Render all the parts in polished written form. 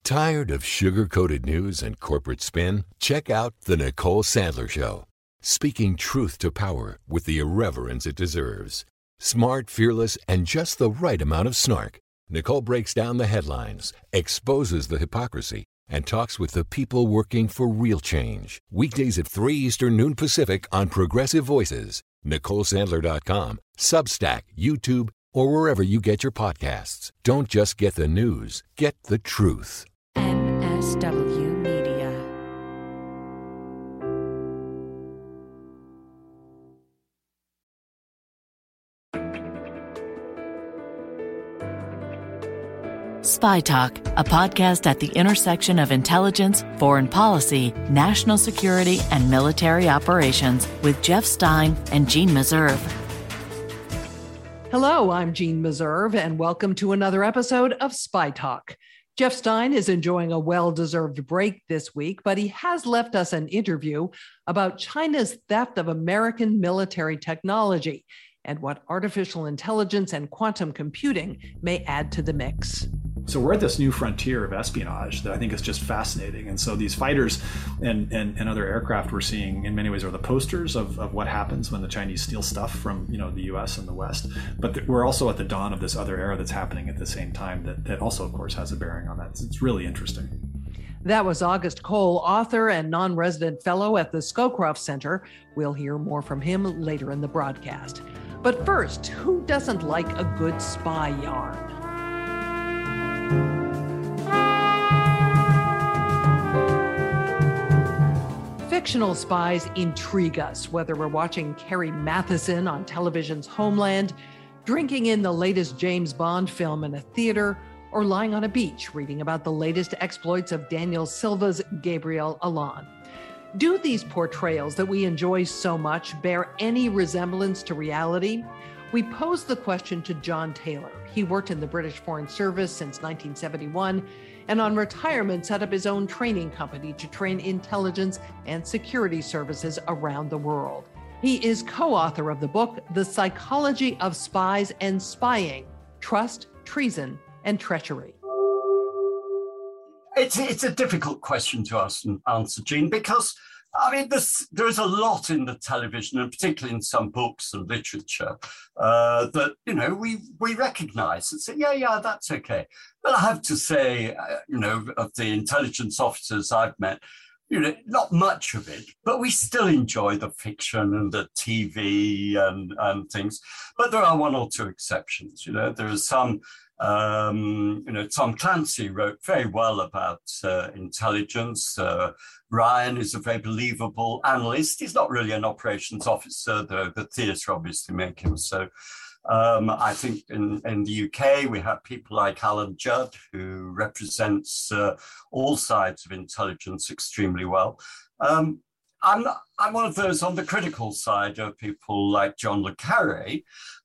Tired of sugar-coated news and corporate spin? Check out The Nicole Sandler Show. Speaking truth to power with the irreverence it deserves. Smart, fearless, and just the right amount of snark. Nicole breaks down the headlines, exposes the hypocrisy, and talks with the people working for real change. Weekdays at 3 Eastern, noon Pacific on Progressive Voices. NicoleSandler.com, Substack, YouTube, or wherever you get your podcasts. Don't just get the news, get the truth. MSW Media. Spy Talk, a podcast at the intersection of intelligence, foreign policy, national security, and military operations with Jeff Stein and Jeanne Meserve. Hello, I'm Jeanne Meserve, and welcome to another episode of Spy Talk. Jeff Stein is enjoying a well-deserved break this week, but he has left us an interview about China's theft of American military technology and what artificial intelligence and quantum computing may add to the mix. So we're at this new frontier of espionage that I think is just fascinating. And so these fighters and other aircraft we're seeing in many ways are the posters of what happens when the Chinese steal stuff from, the US and the West. But we're also at the dawn of this other era that's happening at the same time that also, of course, has a bearing on that. It's really interesting. That was August Cole, author and non-resident fellow at the Scowcroft Center. We'll hear more from him later in the broadcast. But first, who doesn't like a good spy yarn? Fictional spies intrigue us, whether we're watching Carrie Mathison on television's Homeland, drinking in the latest James Bond film in a theater, or lying on a beach reading about the latest exploits of Daniel Silva's Gabriel Allon. Do these portrayals that we enjoy so much bear any resemblance to reality? We posed the question to John Taylor. He worked in the British Foreign Service since 1971, and on retirement set up his own training company to train intelligence and security services around the world. He is co-author of the book, The Psychology of Spies and Spying: Trust, Treason, and Treachery. It's a difficult question to ask and answer, Jeanne, because there is a lot in the television, and particularly in some books and literature, that we recognise and say, yeah, that's okay. But I have to say, of the intelligence officers I've met, not much of it, but we still enjoy the fiction and the TV and things. But there are one or two exceptions. There are some. Tom Clancy wrote very well about intelligence. Ryan is a very believable analyst. He's not really an operations officer, though the theatre obviously make him so. I think in the UK, we have people like Alan Judd, who represents all sides of intelligence extremely well. I'm one of those on the critical side of people like John le Carré,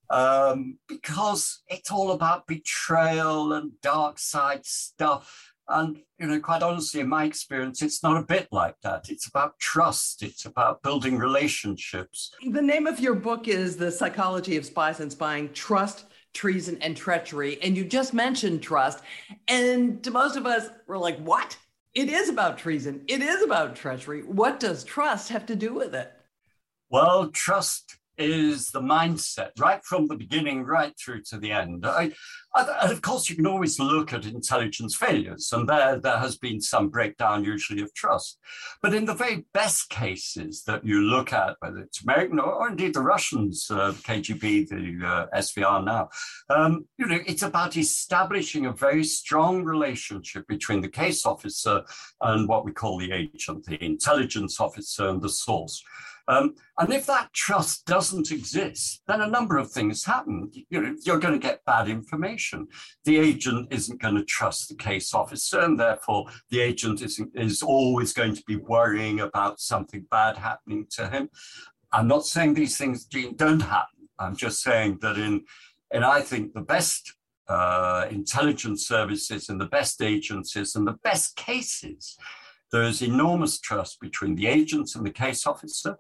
because it's all about betrayal and dark side stuff. And, quite honestly, in my experience, it's not a bit like that. It's about trust. It's about building relationships. The name of your book is The Psychology of Spies and Spying: Trust, Treason, and Treachery. And you just mentioned trust. And to most of us, we're like, what? It is about treason. It is about treachery. What does trust have to do with it? Well, trust is the mindset right from the beginning, right through to the end. And of course, you can always look at intelligence failures, and there has been some breakdown usually of trust. But in the very best cases that you look at, whether it's American or indeed the Russians, KGB, the SVR now, it's about establishing a very strong relationship between the case officer and what we call the agent, the intelligence officer and the source. And if that trust doesn't exist, then a number of things happen. You're going to get bad information. The agent isn't going to trust the case officer, and therefore the agent is always going to be worrying about something bad happening to him. I'm not saying these things, Jeanne, don't happen. I'm just saying that in I think the best intelligence services and the best agencies and the best cases, there is enormous trust between the agents and the case officer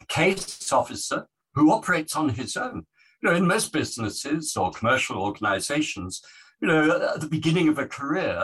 who operates on his own. In most businesses or commercial organizations, at the beginning of a career,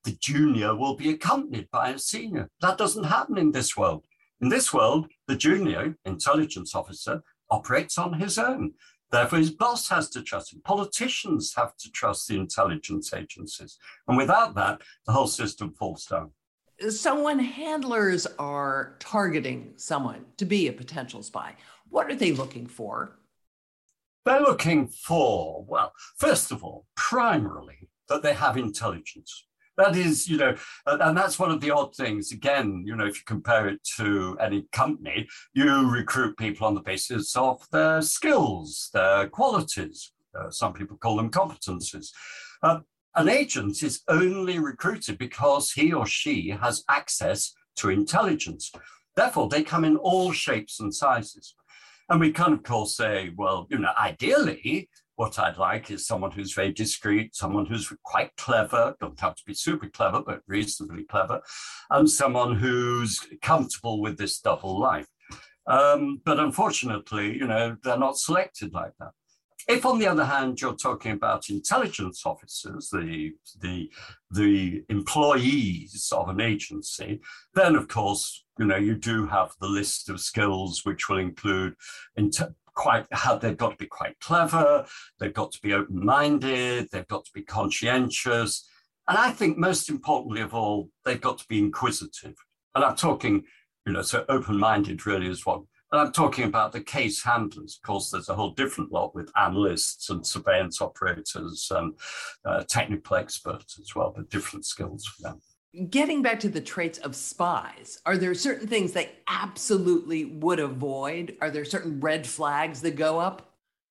the junior will be accompanied by a senior. That doesn't happen in this world. In this world, the junior intelligence officer operates on his own. Therefore, his boss has to trust him. Politicians have to trust the intelligence agencies. And without that, the whole system falls down. So when handlers are targeting someone to be a potential spy, what are they looking for? They're looking for, well, first of all, primarily, that they have intelligence. That is, and that's one of the odd things. Again, if you compare it to any company, you recruit people on the basis of their skills, their qualities. Some people call them competencies. An agent is only recruited because he or she has access to intelligence. Therefore, they come in all shapes and sizes. And we can, of course, say, well, ideally, what I'd like is someone who's very discreet, someone who's quite clever, don't have to be super clever, but reasonably clever, and someone who's comfortable with this double life. But unfortunately, they're not selected like that. If, on the other hand, you're talking about intelligence officers, the employees of an agency, then, of course, you do have the list of skills which will include they've got to be quite clever, they've got to be open-minded, they've got to be conscientious, and I think most importantly of all, they've got to be inquisitive. And I'm talking, so open-minded really is one. And I'm talking about the case handlers. Of course, there's a whole different lot with analysts and surveillance operators and technical experts as well, but different skills for them. Getting back to the traits of spies, are there certain things they absolutely would avoid? Are there certain red flags that go up?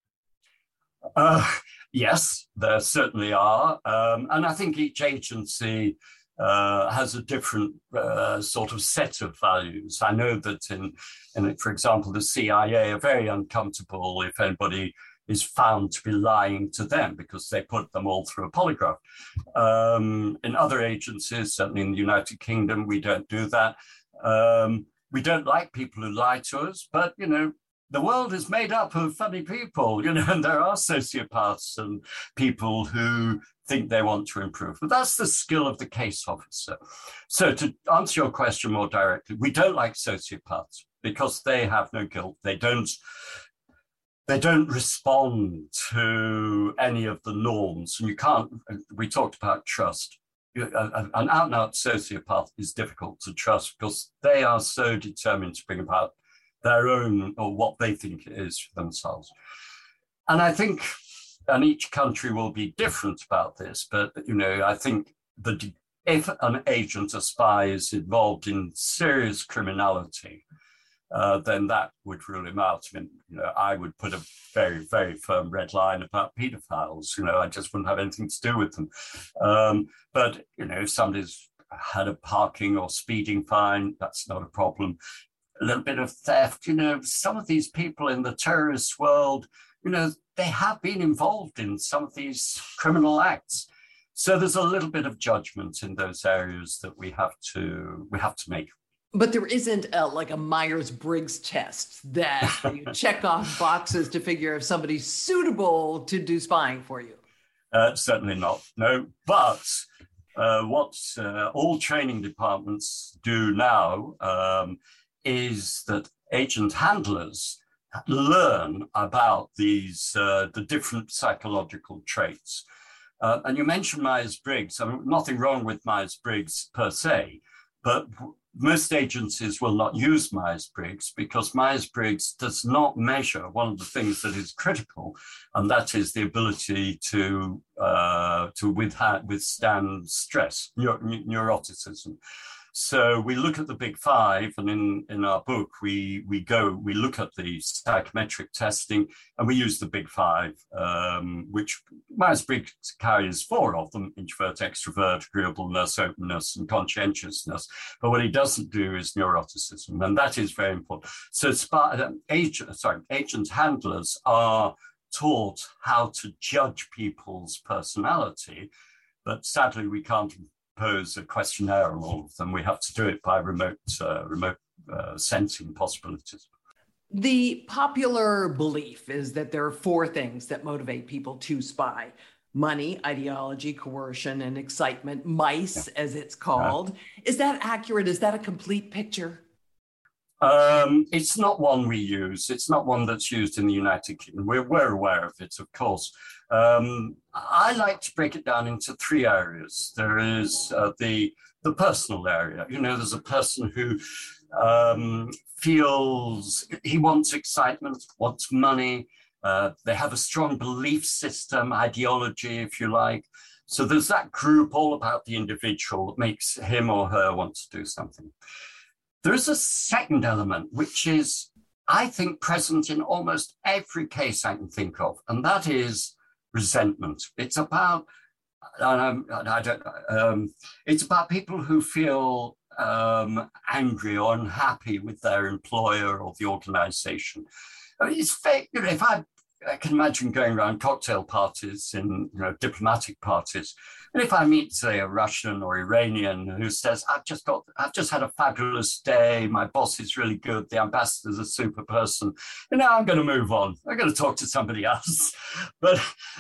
Yes, there certainly are. And I think each agency has a different sort of set of values. I know that in, for example, the CIA are very uncomfortable if anybody is found to be lying to them because they put them all through a polygraph. In other agencies, certainly in the United Kingdom, we don't do that. We don't like people who lie to us, but, the world is made up of funny people, and there are sociopaths and people who think they want to improve. But that's the skill of the case officer. So to answer your question more directly, we don't like sociopaths because they have no guilt. They don't respond to any of the norms. And we talked about trust. An out-and-out sociopath is difficult to trust because they are so determined to bring about their own, or what they think it is for themselves. And I think, and each country will be different about this, but, I think if an agent, a spy, is involved in serious criminality, then that would rule him out. I mean, I would put a very, very firm red line about pedophiles. I just wouldn't have anything to do with them. But, if somebody's had a parking or speeding fine, that's not a problem. A little bit of theft, some of these people in the terrorist world, they have been involved in some of these criminal acts. So there's a little bit of judgment in those areas that we have to make. But there isn't like a Myers-Briggs test that you check off boxes to figure if somebody's suitable to do spying for you. Certainly not, no. But what all training departments do now is that agent handlers learn about the different psychological traits. And you mentioned Myers-Briggs. I mean, nothing wrong with Myers-Briggs per se, but most agencies will not use Myers-Briggs because Myers-Briggs does not measure one of the things that is critical, and that is the ability to withstand stress, neuroticism. So we look at the Big Five, and in our book, we look at the psychometric testing, and we use the Big Five, which Myers-Briggs carries 4 of them: introvert, extrovert, agreeableness, openness, and conscientiousness. But what he doesn't do is neuroticism, and that is very important. So agent handlers are taught how to judge people's personality, but sadly we can't pose a questionnaire on all of them. We have to do it by remote sensing possibilities. The popular belief is that there are 4 things that motivate people to spy. money, ideology, coercion, and excitement, MICE, as it's called. Is that accurate? Is that a complete picture? It's not one we use. It's not one that's used in the United Kingdom. We're aware of it, of course. I like to break it down into three areas. There is the personal area. There's a person who feels he wants excitement, wants money. They have a strong belief system, ideology, if you like. So there's that group all about the individual that makes him or her want to do something. There is a second element, which is, I think, present in almost every case I can think of, and that is resentment. It's about, it's about people who feel angry or unhappy with their employer or the organization. I mean, it's fake. If I can imagine going around cocktail parties in diplomatic parties, and if I meet, say, a Russian or Iranian who says, I've just had a fabulous day, my boss is really good, the ambassador's a super person, I'm going to move on. I'm going to talk to somebody else. But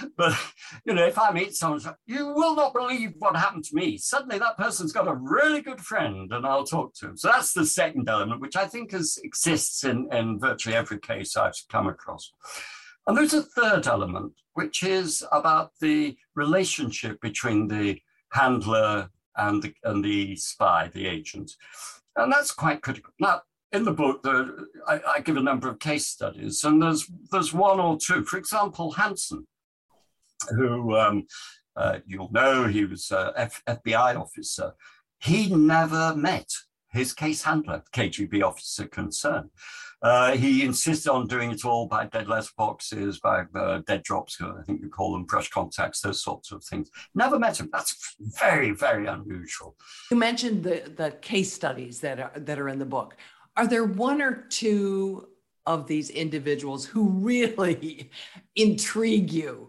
if I meet someone, you will not believe what happened to me. Suddenly that person's got a really good friend and I'll talk to him. So that's the second element, which I think exists in virtually every case I've come across. And there's a third element, which is about the relationship between the handler and the spy, the agent. And that's quite critical. Now, in the book, I give a number of case studies, and there's one or two. For example, Hansen, who you'll know, he was an FBI officer. He never met his case handler, KGB officer concerned. He insisted on doing it all by dead letterboxes, by dead drops, I think you call them, brush contacts, those sorts of things. Never met him. That's very, very unusual. You mentioned the case studies that are in the book. Are there one or two of these individuals who really intrigue you?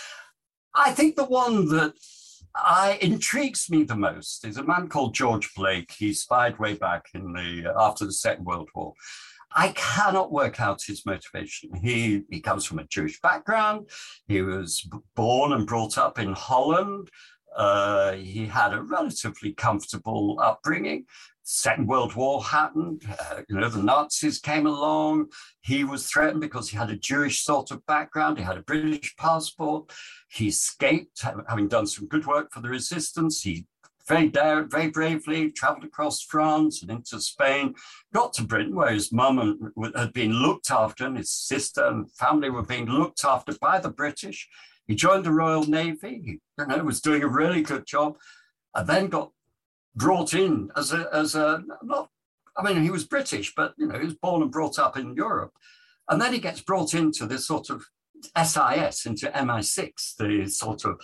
I think the one that intrigues me the most is a man called George Blake. He spied way back after the Second World War. I cannot work out his motivation. He comes from a Jewish background. He was born and brought up in Holland. He had a relatively comfortable upbringing. Second World War happened. The Nazis came along. He was threatened because he had a Jewish sort of background. He had a British passport. He escaped, having done some good work for the resistance. He very bravely traveled across France and into Spain, got to Britain, where his mum had been looked after, and his sister and family were being looked after by the British. He joined the Royal Navy. He was doing a really good job, and then got brought in as a he was British, but he was born and brought up in Europe, and then he gets brought into this sort of SIS, into MI6, the sort of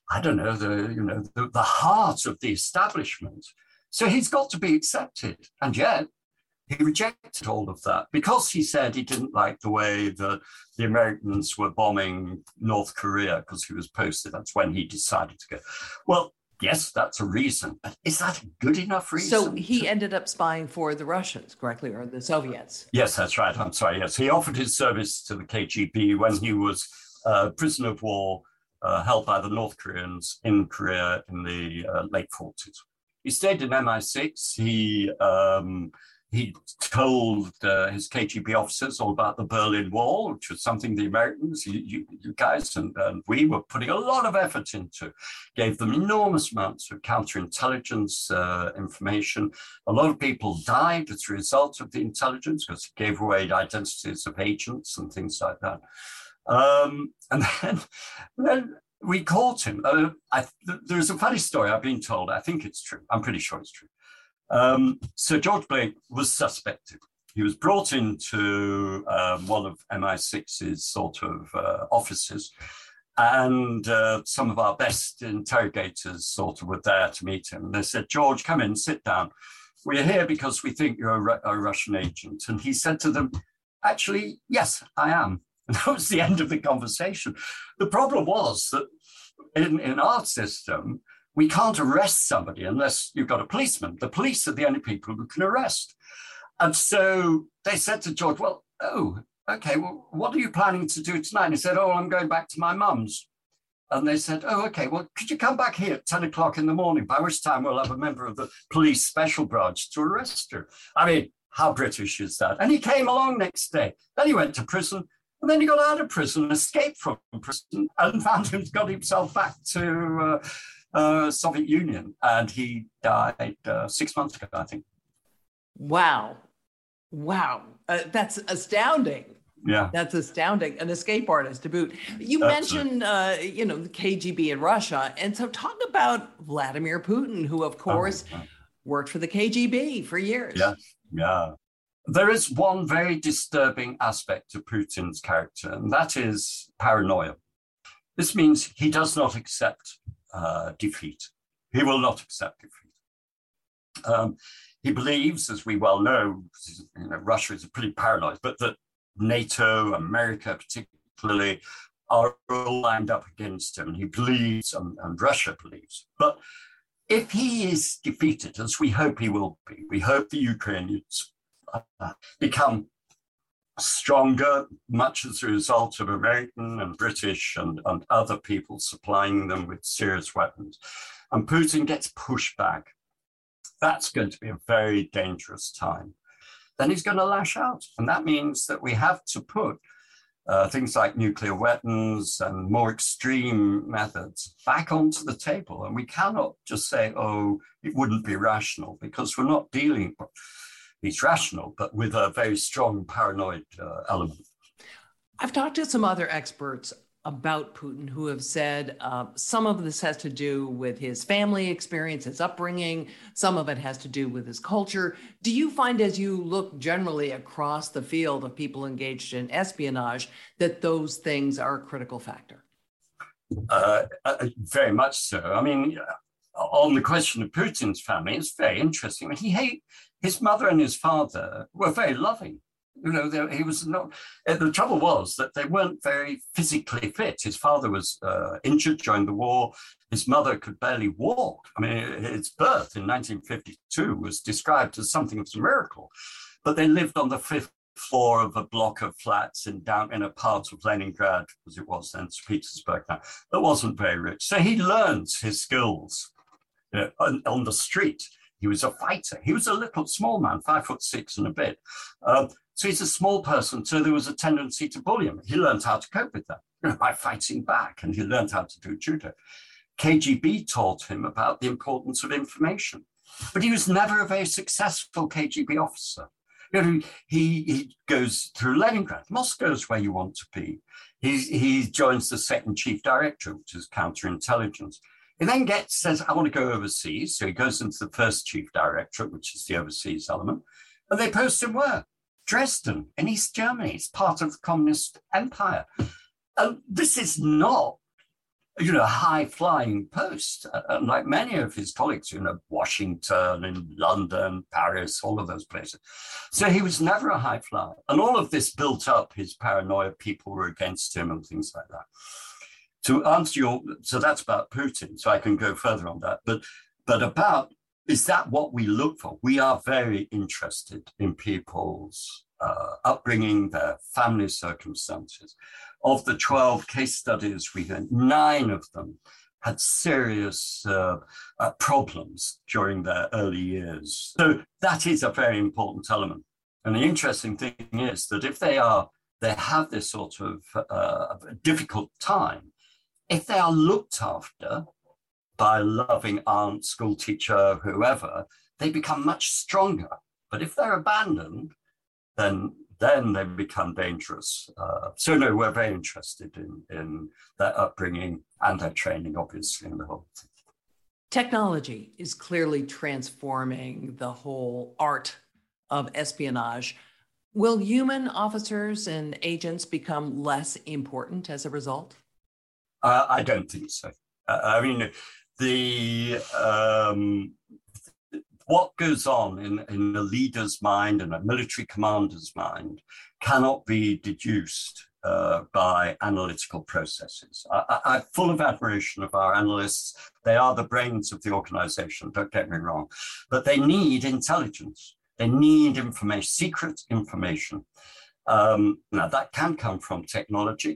the heart of the establishment. So he's got to be accepted. And yet he rejected all of that because he said he didn't like the way that the Americans were bombing North Korea because he was posted. That's when he decided to go. Well, yes, that's a reason. But is that a good enough reason? So he ended up spying for the Russians, correctly, or the Soviets? Yes, that's right. I'm sorry. Yes, he offered his service to the KGB when he was prisoner of war, held by the North Koreans in Korea in the late 40s. He stayed in MI6. He told his KGB officers all about the Berlin Wall, which was something the Americans, you guys and we were putting a lot of effort into. Gave them enormous amounts of counterintelligence information. A lot of people died as a result of the intelligence because it gave away identities of agents and things like that. And then we caught him. There's a funny story I've been told. I think it's true. I'm pretty sure it's true. So George Blake was suspected. He was brought into one of MI6's sort of offices, and some of our best interrogators sort of were there to meet him. And they said, George, come in, sit down. We're here because we think you're a Russian agent. And he said to them, actually, yes, I am. And that was the end of the conversation. The problem was that in our system, we can't arrest somebody unless you've got a policeman. The police are the only people who can arrest. And so they said to George, well, okay, well, what are you planning to do tonight? And he said, I'm going back to my mum's. And they said, oh, okay, well, could you come back here at 10 o'clock in the morning, by which time we'll have a member of the police special branch to arrest her. I mean, how British is that? And he came along next day. Then he went to prison. And then he got out of prison, escaped from prison, and got himself back to Soviet Union. And he died 6 months ago, I think. Wow. That's astounding. Yeah. That's astounding. An escape artist to boot. You mentioned, the KGB in Russia. And so talk about Vladimir Putin, who, of course, worked for the KGB for years. Yeah. There is one very disturbing aspect to Putin's character, and that is paranoia. This means he does not accept defeat. He will not accept defeat. He believes, as we well know, Russia is pretty paranoid, but that NATO, America particularly, are all lined up against him. And he believes, and Russia believes. But if he is defeated, as we hope he will be, we hope the Ukrainians become stronger, much as a result of American and British and other people supplying them with serious weapons. And Putin gets pushed back. That's going to be a very dangerous time. Then he's going to lash out. And that means that we have to put things like nuclear weapons and more extreme methods back onto the table. And we cannot just say, oh, it wouldn't be rational, because we're not dealing, it's rational, but with a very strong paranoid element. I've talked to some other experts about Putin who have said some of this has to do with his family experience, his upbringing. Some of it has to do with his culture. Do you find, as you look generally across the field of people engaged in espionage, that those things are a critical factor? Very much so. I mean, on the question of Putin's family, it's very interesting. His mother and his father were very loving. He was not. The trouble was that they weren't very physically fit. His father was injured during the war. His mother could barely walk. I mean, his birth in 1952 was described as something of a miracle. But they lived on the 5th floor of a block of flats down in a part of Leningrad, as it was then, St. Petersburg now, that wasn't very rich. So he learned his skills on the street. He was a fighter. He was a little small man, 5'6" and a bit. So he's a small person, so there was a tendency to bully him. He learned how to cope with that by fighting back, and he learned how to do judo. KGB taught him about the importance of information, but he was never a very successful KGB officer. He goes through Leningrad. Moscow's where you want to be. He joins the second chief director, which is counterintelligence. He then says, I want to go overseas. So he goes into the first chief directorate, which is the overseas element. And they post him where? Dresden in East Germany. It's part of the communist empire. This is not, a high-flying post. Like many of his colleagues, Washington and London, Paris, all of those places. So he was never a high flyer. And all of this built up his paranoia. People were against him and things like that. To answer so that's about Putin. So I can go further on that. But about, is that what we look for? We are very interested in people's upbringing, their family circumstances. Of the 12 case studies we had, 9 of them had serious problems during their early years. So that is a very important element. And the interesting thing is that if they have this sort of difficult time, if they are looked after by a loving aunt, school teacher, whoever, they become much stronger. But if they're abandoned, then they become dangerous. So no, we're very interested in their upbringing and their training, obviously, in the whole thing. Technology is clearly transforming the whole art of espionage. Will human officers and agents become less important as a result? I don't think so. I mean, what goes on in a leader's mind and a military commander's mind cannot be deduced by analytical processes. I'm full of admiration of our analysts. They are the brains of the organization, don't get me wrong, but they need intelligence. They need information, secret information. Now that can come from technology.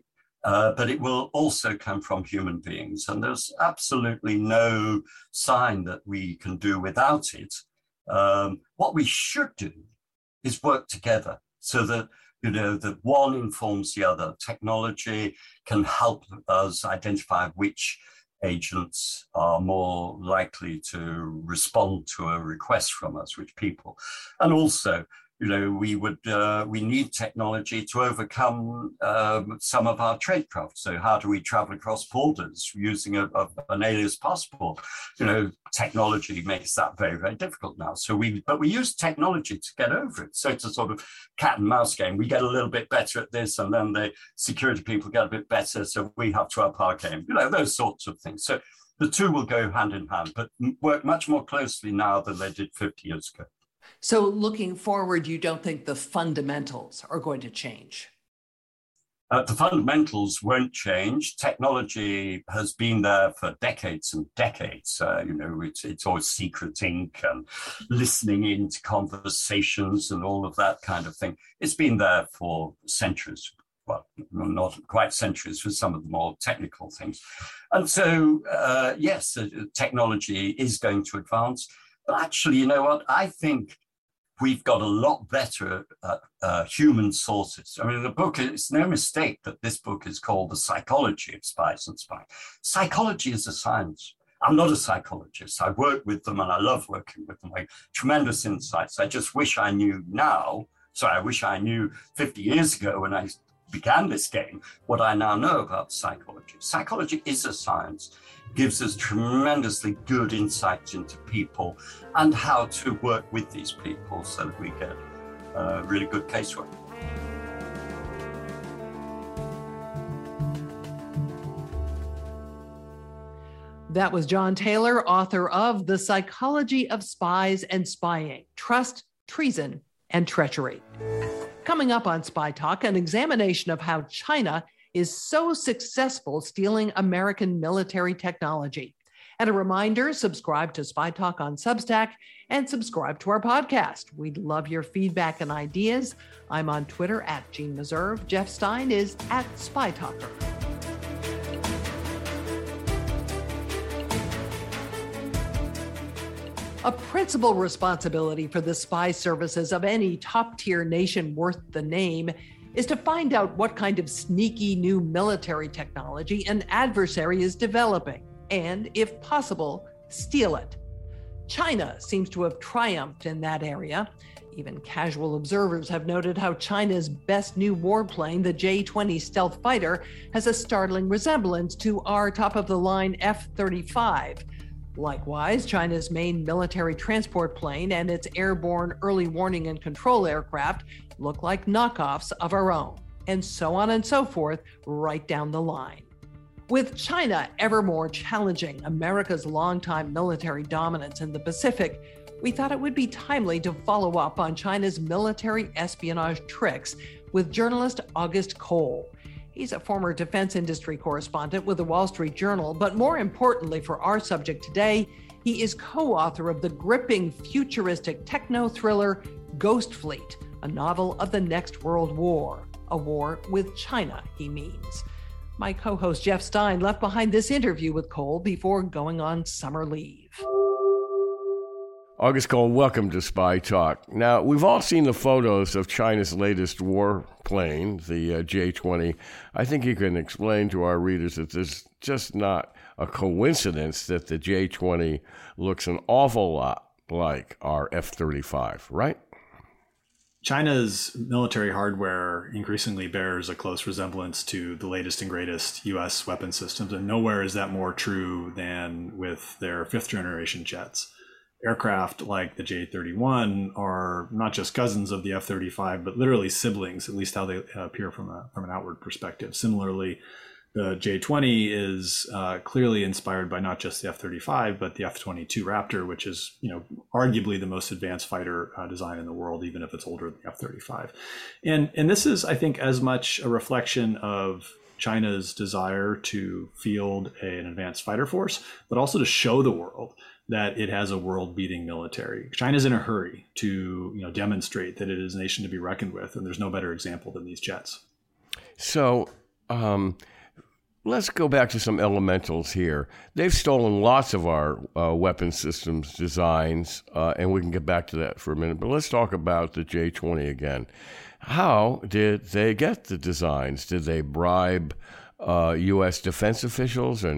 but it will also come from human beings. And there's absolutely no sign that we can do without it. What we should do is work together so that, that one informs the other. Technology can help us identify which agents are more likely to respond to a request from us, which people. And also, we need technology to overcome some of our tradecraft. So how do we travel across borders using an alias passport? Technology makes that very, very difficult now. But we use technology to get over it. So it's a sort of cat and mouse game. We get a little bit better at this, and then the security people get a bit better, so we have to up our game. Those sorts of things. So the two will go hand in hand, but work much more closely now than they did 50 years ago. So looking forward, you don't think the fundamentals are going to change? The fundamentals won't change. Technology has been there for decades and decades. It's always secret ink and listening into conversations and all of that kind of thing. It's been there for centuries. Well, not quite centuries for some of the more technical things. And so, yes, technology is going to advance. But actually, you know what? I think we've got a lot better at human sources. I mean, the book, it's no mistake that this book is called The Psychology of Spies and Spying. Psychology is a science. I'm not a psychologist. I work with them and I love working with them. Like, tremendous insights. I just wish I knew now. I wish I knew 50 years ago when I began this game what I now know about psychology. Psychology is a science. Gives us tremendously good insights into people and how to work with these people so that we get really good casework. That was John Taylor, author of The Psychology of Spies and Spying: Trust, Treason, and Treachery. Coming up on Spy Talk, an examination of how China is so successful stealing American military technology. And a reminder, subscribe to Spy Talk on Substack and subscribe to our podcast. We'd love your feedback and ideas. I'm on Twitter at Jean Meserve. Jeff Stein is at Spy Talker. A principal responsibility for the spy services of any top-tier nation worth the name is to find out what kind of sneaky new military technology an adversary is developing and, if possible, steal it. China seems to have triumphed in that area. Even casual observers have noted how China's best new warplane, the J-20 stealth fighter, has a startling resemblance to our top-of-the-line F-35. Likewise, China's main military transport plane and its airborne early warning and control aircraft look like knockoffs of our own, and so on and so forth, right down the line. With China ever more challenging America's longtime military dominance in the Pacific, we thought it would be timely to follow up on China's military espionage tricks with journalist August Cole. He's a former defense industry correspondent with the Wall Street Journal, but more importantly for our subject today, he is co-author of the gripping futuristic techno-thriller Ghost Fleet, a novel of the next world war, a war with China, he means. My co-host Jeff Stein left behind this interview with Cole before going on summer leave. August Cole, welcome to Spy Talk. Now, we've all seen the photos of China's latest warplane, the J-20. I think you can explain to our readers that there's just not a coincidence that the J-20 looks an awful lot like our F-35, right? China's military hardware increasingly bears a close resemblance to the latest and greatest U.S. weapon systems, and nowhere is that more true than with their fifth-generation jets. Aircraft like the J-31 are not just cousins of the F-35, but literally siblings, at least how they appear from an outward perspective. Similarly, the J-20 is clearly inspired by not just the F-35, but the F-22 Raptor, which is, arguably the most advanced fighter design in the world, even if it's older than the F-35. And this is, I think, as much a reflection of China's desire to field an advanced fighter force, but also to show the world that it has a world-beating military. China's in a hurry to, demonstrate that it is a nation to be reckoned with, and there's no better example than these jets. So, Let's go back to some elementals here. They've stolen lots of our weapon systems designs, and we can get back to that for a minute. But let's talk about the J-20 again. How did they get the designs? Did they bribe U.S. defense officials and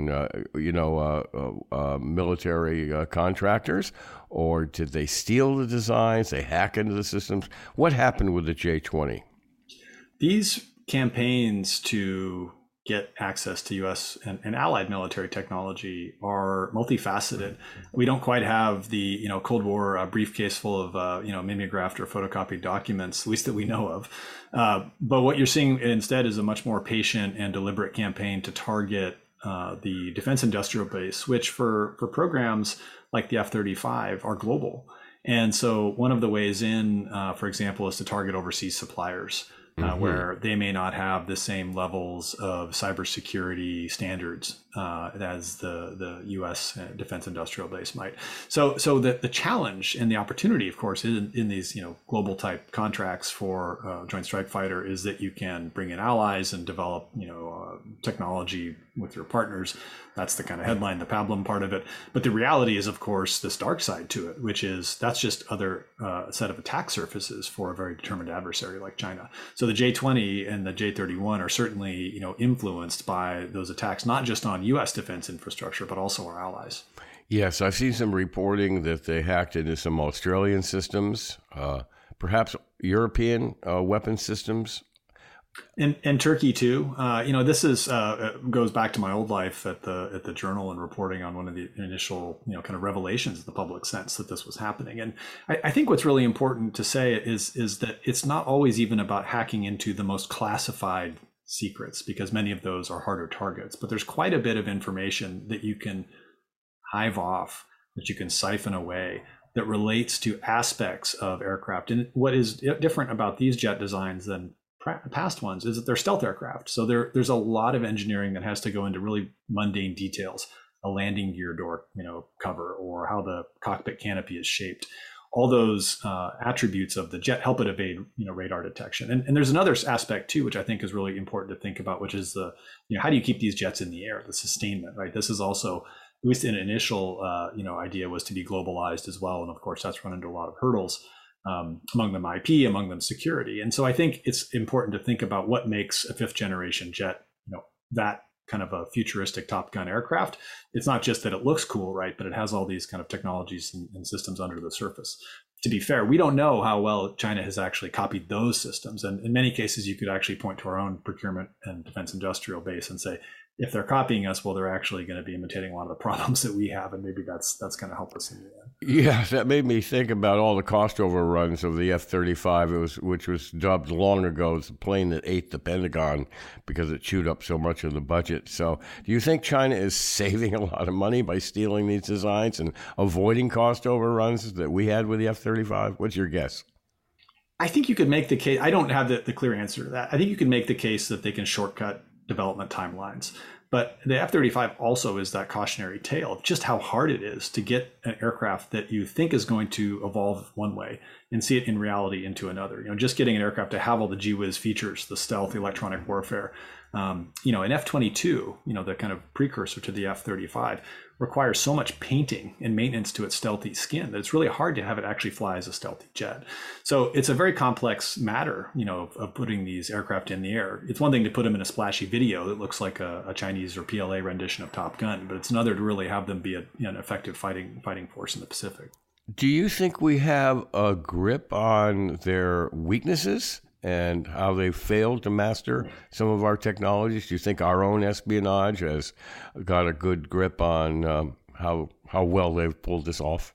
military contractors, or did they steal the designs? They hack into the systems? What happened with the J-20? These campaigns to get access to U.S. and allied military technology are multifaceted. We don't quite have the Cold War briefcase full of mimeographed or photocopied documents, at least that we know of. But what you're seeing instead is a much more patient and deliberate campaign to target the defense industrial base, which for programs like the F-35 are global. And so one of the ways in, for example, is to target overseas suppliers. Where they may not have the same levels of cybersecurity standards as the U.S. defense industrial base might. So the challenge and the opportunity, of course, in these global type contracts for Joint Strike Fighter is that you can bring in allies and develop technology with your partners. That's the kind of headline, the pablum part of it. But the reality is, of course, this dark side to it, which is that's just other set of attack surfaces for a very determined adversary like China. So the J-20 and the J-31 are certainly influenced by those attacks, not just on U.S. defense infrastructure, but also our allies. Yes, I've seen some reporting that they hacked into some Australian systems, perhaps European weapon systems. And Turkey too. This is goes back to my old life at the Journal and reporting on one of the initial kind of revelations in the public sense that this was happening. And I think what's really important to say is that it's not always even about hacking into the most classified secrets, because many of those are harder targets. But there's quite a bit of information that you can hive off, that you can siphon away, that relates to aspects of aircraft. And what is different about these jet designs than past ones is that they're stealth aircraft. So there's a lot of engineering that has to go into really mundane details, a landing gear door, cover, or how the cockpit canopy is shaped. All those attributes of the jet help it evade, radar detection. And there's another aspect too, which I think is really important to think about, which is how do you keep these jets in the air, the sustainment, right? This is also, at least an initial, idea was to be globalized as well. And of course, that's run into a lot of hurdles. Among them IP, among them security. And so I think it's important to think about what makes a fifth generation jet, that kind of a futuristic Top Gun aircraft. It's not just that it looks cool, right? But it has all these kind of technologies and systems under the surface. To be fair, we don't know how well China has actually copied those systems. And in many cases, you could actually point to our own procurement and defense industrial base and say, if they're copying us, well, they're actually going to be imitating a lot of the problems that we have, and maybe that's going to help us in the end. Yeah, that made me think about all the cost overruns of the F-35, which was dubbed long ago as the plane that ate the Pentagon because it chewed up so much of the budget. So do you think China is saving a lot of money by stealing these designs and avoiding cost overruns that we had with the F-35? What's your guess? I think you could make the case. I don't have the clear answer to that. I think you can make the case that they can shortcut development timelines. But the F-35 also is that cautionary tale of just how hard it is to get an aircraft that you think is going to evolve one way and see it in reality into another. Just getting an aircraft to have all the gee whiz features, the stealth, the electronic warfare. An F-22, the kind of precursor to the F-35, requires so much painting and maintenance to its stealthy skin that it's really hard to have it actually fly as a stealthy jet. So it's a very complex matter, of putting these aircraft in the air. It's one thing to put them in a splashy video that looks like a Chinese or PLA rendition of Top Gun, but it's another to really have them be an effective fighting force in the Pacific. Do you think we have a grip on their weaknesses and how they failed to master some of our technologies? Do you think our own espionage has got a good grip on how well they've pulled this off?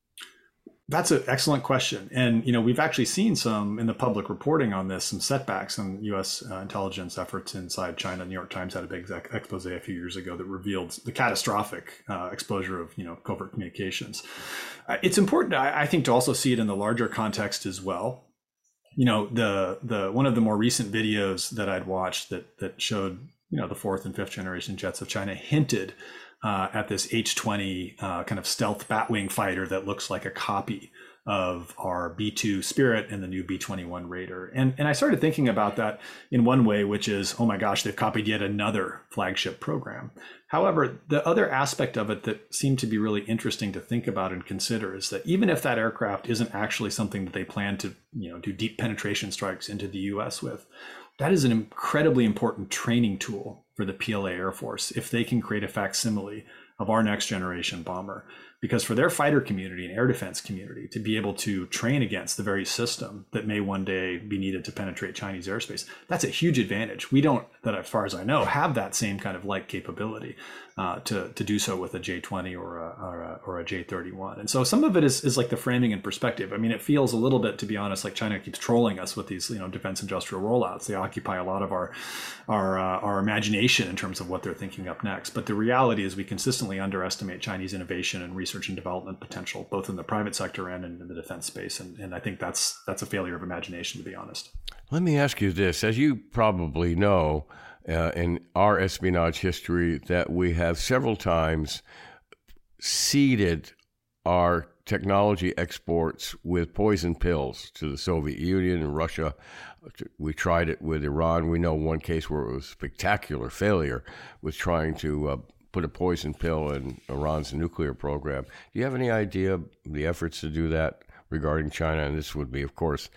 That's an excellent question. And, we've actually seen some in the public reporting on this, some setbacks in U.S. Intelligence efforts inside China. New York Times had a big expose a few years ago that revealed the catastrophic exposure of, covert communications. It's important, I think, to also see it in the larger context as well. The one of the more recent videos that I'd watched that showed, the fourth and fifth generation jets of China hinted at this H-20 kind of stealth Batwing fighter that looks like a copy of our B-2 Spirit and the new B-21 Raider. And I started thinking about that in one way, which is, oh my gosh, they've copied yet another flagship program. However, the other aspect of it that seemed to be really interesting to think about and consider is that even if that aircraft isn't actually something that they plan to, do deep penetration strikes into the US with, that is an incredibly important training tool for the PLA Air Force if they can create a facsimile of our next generation bomber. Because for their fighter community and air defense community to be able to train against the very system that may one day be needed to penetrate Chinese airspace, that's a huge advantage. We don't, that as far as I know, have that same kind of like capability to do so with a J-20 or a J-31. And so some of it is like the framing and perspective. I mean, it feels a little bit, to be honest, like China keeps trolling us with these, defense industrial rollouts. They occupy a lot of our imagination in terms of what they're thinking up next. But the reality is we consistently underestimate Chinese innovation and research and development potential, both in the private sector and in the defense space. And I think that's a failure of imagination, to be honest. Let me ask you this. As you probably know, in our espionage history, that we have several times seeded our technology exports with poison pills to the Soviet Union and Russia. We tried it with Iran. We know one case where it was a spectacular failure with trying to put a poison pill in Iran's nuclear program. Do you have any idea of the efforts to do that regarding China? And this would be, of course,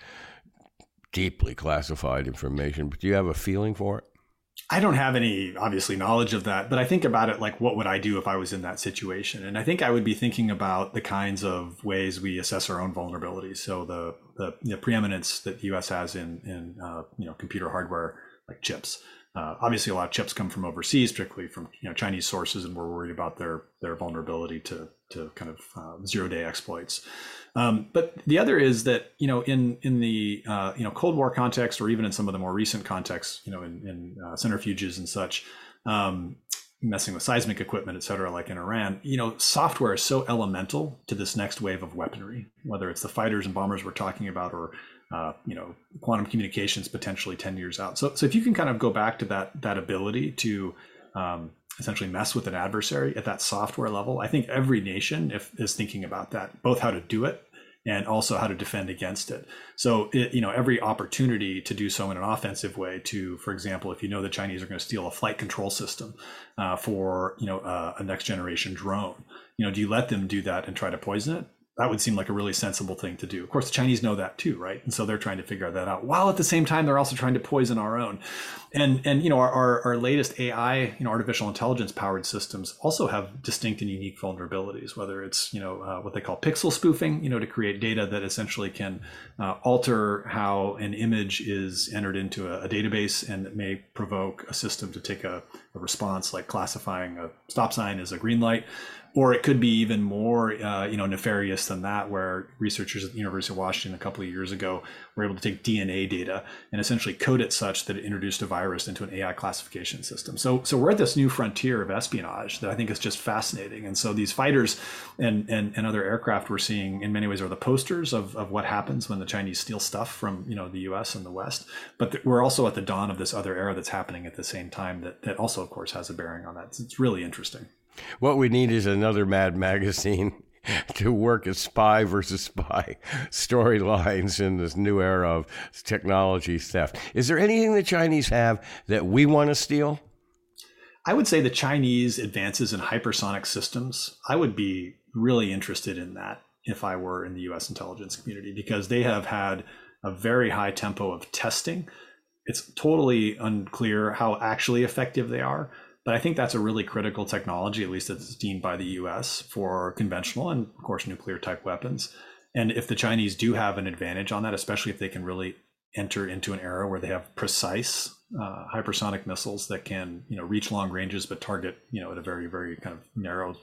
deeply classified information, but do you have a feeling for it? I don't have any, obviously, knowledge of that, but I think about it like, what would I do if I was in that situation? And I think I would be thinking about the kinds of ways we assess our own vulnerabilities. So the preeminence that the U.S. has in computer hardware, like chips. Obviously, a lot of chips come from overseas, particularly from Chinese sources, and we're worried about their vulnerability to kind of zero-day exploits. But the other is that in the Cold War context, or even in some of the more recent contexts, in centrifuges and such, messing with seismic equipment, et cetera, like in Iran, software is so elemental to this next wave of weaponry, whether it's the fighters and bombers we're talking about, or quantum communications potentially 10 years out. So if you can kind of go back to that ability to essentially mess with an adversary at that software level, I think every nation is thinking about that, both how to do it and also how to defend against it. So every opportunity to do so in an offensive way, to, for example, if the Chinese are going to steal a flight control system for a next generation drone, do you let them do that and try to poison it? That would seem like a really sensible thing to do. Of course, the Chinese know that too, right? And so they're trying to figure that out, while at the same time they're also trying to poison our own. And our latest AI, artificial intelligence powered systems also have distinct and unique vulnerabilities. Whether it's what they call pixel spoofing, to create data that essentially can alter how an image is entered into a database, and it may provoke a system to take a response, like classifying a stop sign as a green light. Or it could be even more, nefarious than that, where researchers at the University of Washington a couple of years ago were able to take DNA data and essentially code it such that it introduced a virus into an AI classification system. So we're at this new frontier of espionage that I think is just fascinating. And so these fighters and other aircraft we're seeing in many ways are the posters of what happens when the Chinese steal stuff from the U.S. and the West. But we're also at the dawn of this other era that's happening at the same time that also, of course, has a bearing on that. It's really interesting. What we need is another Mad Magazine to work as spy versus spy storylines in this new era of technology theft. Is there anything the Chinese have that we want to steal? I would say the Chinese advances in hypersonic systems, I would be really interested in that if I were in the U.S. intelligence community, because they have had a very high tempo of testing. It's totally unclear how actually effective they are. But I think that's a really critical technology, at least it's deemed by the US, for conventional and, of course, nuclear type weapons. And if the Chinese do have an advantage on that, especially if they can really enter into an era where they have precise hypersonic missiles that can, reach long ranges, but target, at a very, very kind of narrow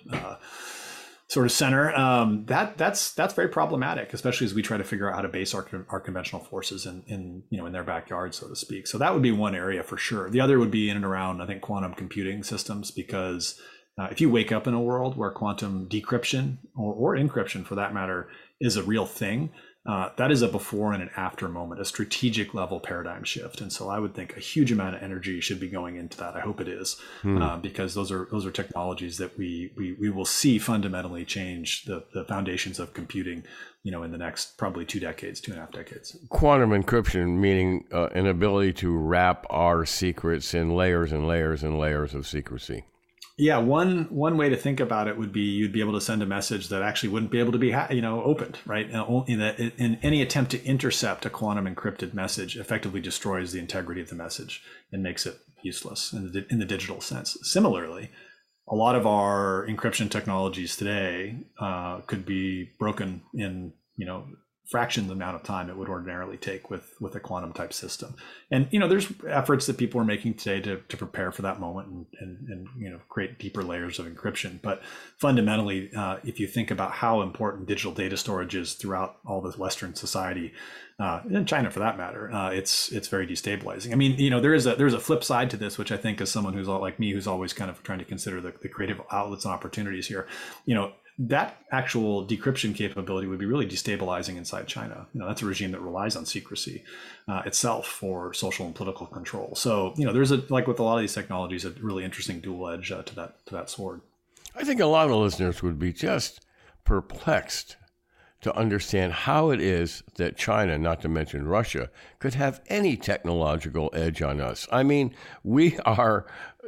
sort of center, that's very problematic, especially as we try to figure out how to base our conventional forces in their backyard, so to speak. So that would be one area for sure. The other would be in and around, I think, quantum computing systems, because if you wake up in a world where quantum decryption or encryption, for that matter, is a real thing, that is a before and an after moment, a strategic level paradigm shift. And so I would think a huge amount of energy should be going into that. I hope it is, because those are technologies that we will see fundamentally change the foundations of computing, in the next probably 2.5 decades. Quantum encryption, meaning an ability to wrap our secrets in layers and layers and layers of secrecy. Yeah, one way to think about it would be you'd be able to send a message that actually wouldn't be able to be opened, right? In any attempt to intercept a quantum encrypted message effectively destroys the integrity of the message and makes it useless in the digital sense. Similarly, a lot of our encryption technologies today could be broken in fraction the amount of time it would ordinarily take with a quantum type system. And there's efforts that people are making today to prepare for that moment and create deeper layers of encryption. But fundamentally, if you think about how important digital data storage is throughout all this Western society, and China for that matter, it's very destabilizing. I mean, there's a flip side to this, which I think as someone who's like me, who's always kind of trying to consider the creative outlets and opportunities here, that actual decryption capability would be really destabilizing inside China. That's a regime that relies on secrecy itself for social and political control. So, there's like with a lot of these technologies, a really interesting dual edge to that sword. I think a lot of listeners would be just perplexed to understand how it is that China, not to mention Russia, could have any technological edge on us. I mean, we are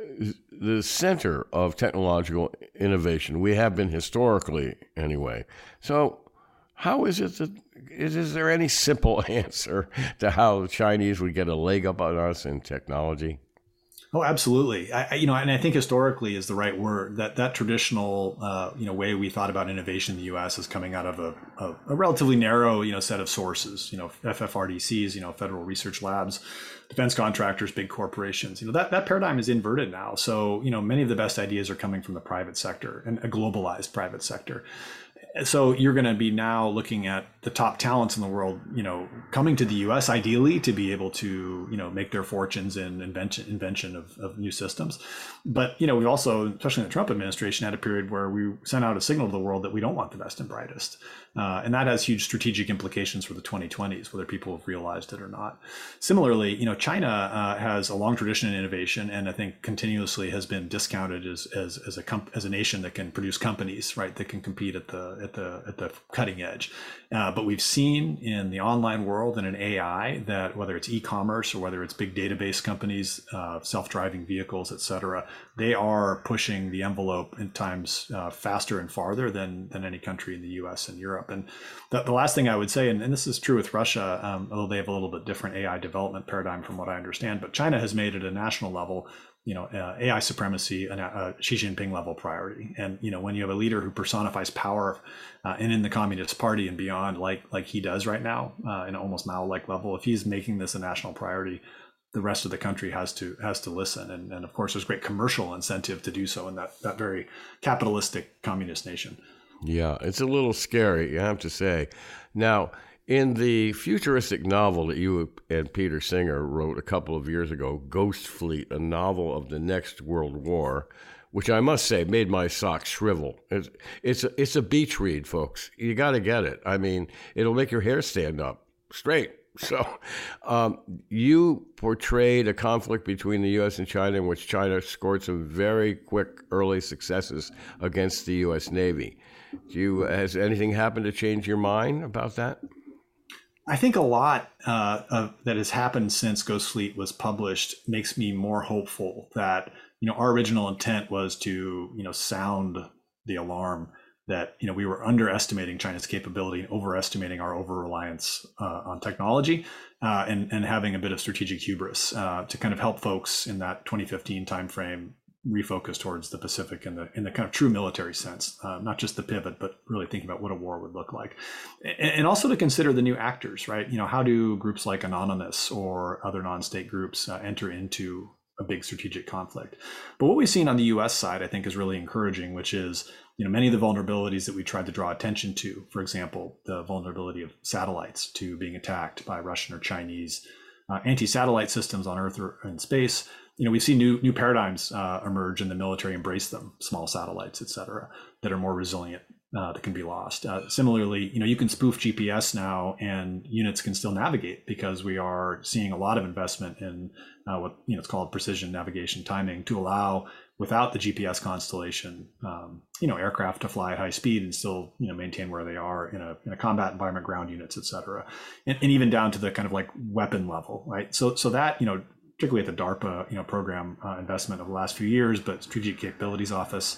the center of technological innovation. We have been historically, anyway. So how is it that, is there any simple answer to how the Chinese would get a leg up on us in technology? Oh, absolutely. And I think historically is the right word. That traditional, way we thought about innovation in the U.S. is coming out of a relatively narrow, set of sources. FFRDCs, federal research labs, defense contractors, big corporations. That paradigm is inverted now. So many of the best ideas are coming from the private sector and a globalized private sector. So you're going to be now looking at the top talents in the world, coming to the U.S. ideally to be able to, make their fortunes in invention of new systems. But, we've also, especially in the Trump administration, had a period where we sent out a signal to the world that we don't want the best and brightest. And that has huge strategic implications for the 2020s, whether people have realized it or not. Similarly, China has a long tradition in innovation, and I think continuously has been discounted as a nation that can produce companies, right, that can compete at the cutting edge. But we've seen in the online world and in AI that whether it's e-commerce or whether it's big database companies, self-driving vehicles, et cetera, they are pushing the envelope in times faster and farther than any country in the US and Europe. And the last thing I would say, and this is true with Russia, although they have a little bit different AI development paradigm from what I understand, but China has made it a national level, AI supremacy, a Xi Jinping level priority. And, when you have a leader who personifies power and in the Communist Party and beyond, like he does right now, in almost Mao-like level, if he's making this a national priority, the rest of the country has to listen. And of course, there's great commercial incentive to do so in that very capitalistic communist nation. Yeah, it's a little scary, I have to say. Now, in the futuristic novel that you and Peter Singer wrote a couple of years ago, Ghost Fleet, a novel of the next world war, which I must say made my socks shrivel. It's a beach read, folks. You got to get it. I mean, it'll make your hair stand up straight. So you portrayed a conflict between the U.S. and China in which China scored some very quick early successes against the U.S. Navy. Has anything happened to change your mind about that? I think a lot that has happened since Ghost Fleet was published makes me more hopeful that, our original intent was to, sound the alarm that, we were underestimating China's capability and overestimating our over-reliance on technology and having a bit of strategic hubris to kind of help folks in that 2015 timeframe refocus towards the Pacific in the kind of true military sense, not just the pivot, but really thinking about what a war would look like. And also to consider the new actors, right? How do groups like Anonymous or other non-state groups enter into a big strategic conflict? But what we've seen on the US side, I think, is really encouraging, which is, many of the vulnerabilities that we tried to draw attention to, for example, the vulnerability of satellites to being attacked by Russian or Chinese anti-satellite systems on Earth or in space. We've seen new paradigms emerge and the military embrace them, small satellites, et cetera, that are more resilient that can be lost. Similarly, you can spoof GPS now, and units can still navigate because we are seeing a lot of investment in what it's called precision navigation timing to allow, without the GPS constellation, aircraft to fly at high speed and still maintain where they are in a combat environment, ground units, et cetera, and even down to the kind of like weapon level, right? So that particularly at the DARPA program investment of the last few years, but Strategic Capabilities Office,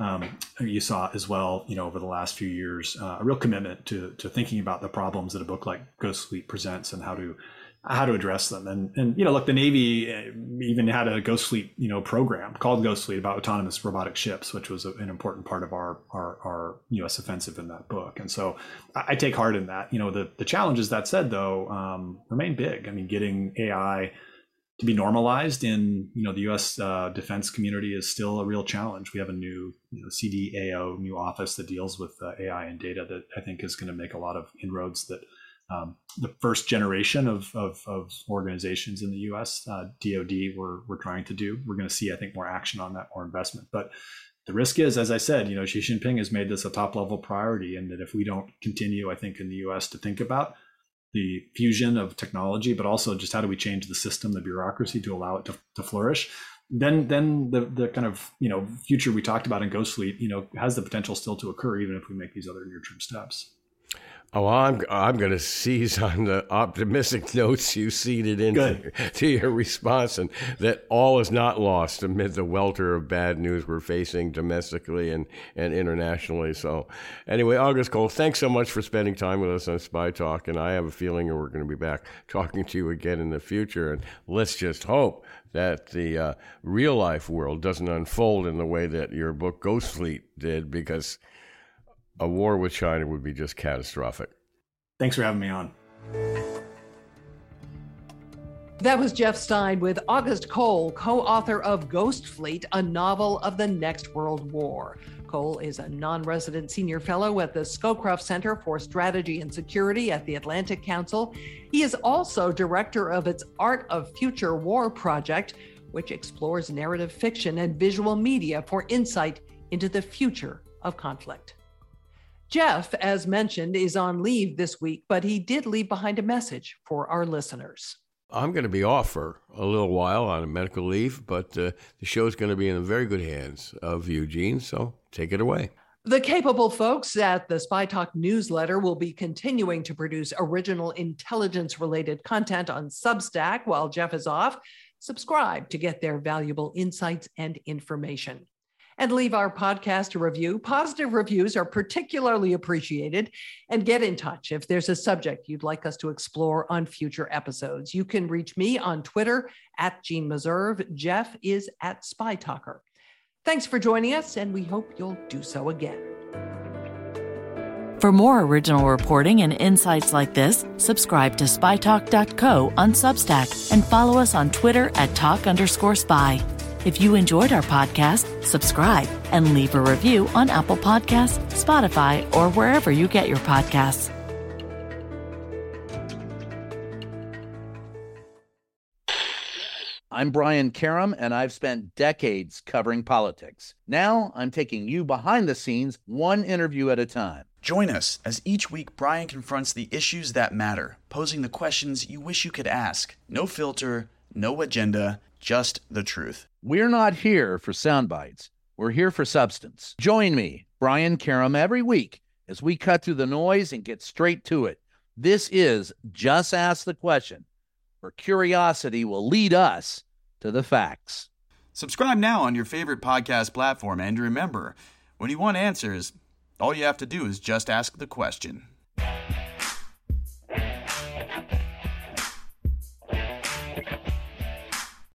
you saw as well over the last few years a real commitment to thinking about the problems that a book like Ghost Fleet presents and how to address them. And look, the Navy even had a Ghost Fleet program called Ghost Fleet about autonomous robotic ships, which was an important part of our U.S. offensive in that book. And so I take heart in that. The challenges, that said, though, remain big. I mean, getting AI to be normalized in the U.S. defense community is still a real challenge. We have a new CDAO, new office that deals with AI and data that I think is going to make a lot of inroads that the first generation of organizations in the U.S. DoD we're trying to do. We're going to see, I think, more action on that, more investment. But the risk is, as I said, Xi Jinping has made this a top level priority, and that if we don't continue, I think, in the U.S. to think about the fusion of technology, but also just how do we change the system, the bureaucracy to allow it to flourish, then the kind of future we talked about in Ghost Fleet has the potential still to occur, even if we make these other near-term steps. Oh, I'm going to seize on the optimistic notes you seeded into your response, and that all is not lost amid the welter of bad news we're facing domestically and internationally. So anyway, August Cole, thanks so much for spending time with us on Spy Talk, and I have a feeling we're going to be back talking to you again in the future, and let's just hope that the real-life world doesn't unfold in the way that your book Ghost Fleet did, because a war with China would be just catastrophic. Thanks for having me on. That was Jeff Stein with August Cole, co-author of Ghost Fleet, a novel of the next world war. Cole is a non-resident senior fellow at the Scowcroft Center for Strategy and Security at the Atlantic Council. He is also director of its Art of Future War project, which explores narrative fiction and visual media for insight into the future of conflict. Jeff, as mentioned, is on leave this week, but he did leave behind a message for our listeners. I'm going to be off for a little while on a medical leave, but the show's going to be in the very good hands of Eugene, so take it away. The capable folks at the Spy Talk newsletter will be continuing to produce original intelligence-related content on Substack while Jeff is off. Subscribe to get their valuable insights and information. And leave our podcast a review. Positive reviews are particularly appreciated. And get in touch if there's a subject you'd like us to explore on future episodes. You can reach me on Twitter at Jean Meserve. Jeff is at Spy Talker. Thanks for joining us, and we hope you'll do so again. For more original reporting and insights like this, subscribe to spytalk.co on Substack and follow us on Twitter at @talk_spy. If you enjoyed our podcast, subscribe and leave a review on Apple Podcasts, Spotify, or wherever you get your podcasts. I'm Brian Karem, and I've spent decades covering politics. Now I'm taking you behind the scenes, one interview at a time. Join us as each week Brian confronts the issues that matter, posing the questions you wish you could ask. No filter, no agenda, just the truth. We're not here for sound bites. We're here for substance. Join me, Brian Karem, every week as we cut through the noise and get straight to it. This is Just Ask the Question, where curiosity will lead us to the facts. Subscribe now on your favorite podcast platform, and remember, when you want answers, all you have to do is just ask the question.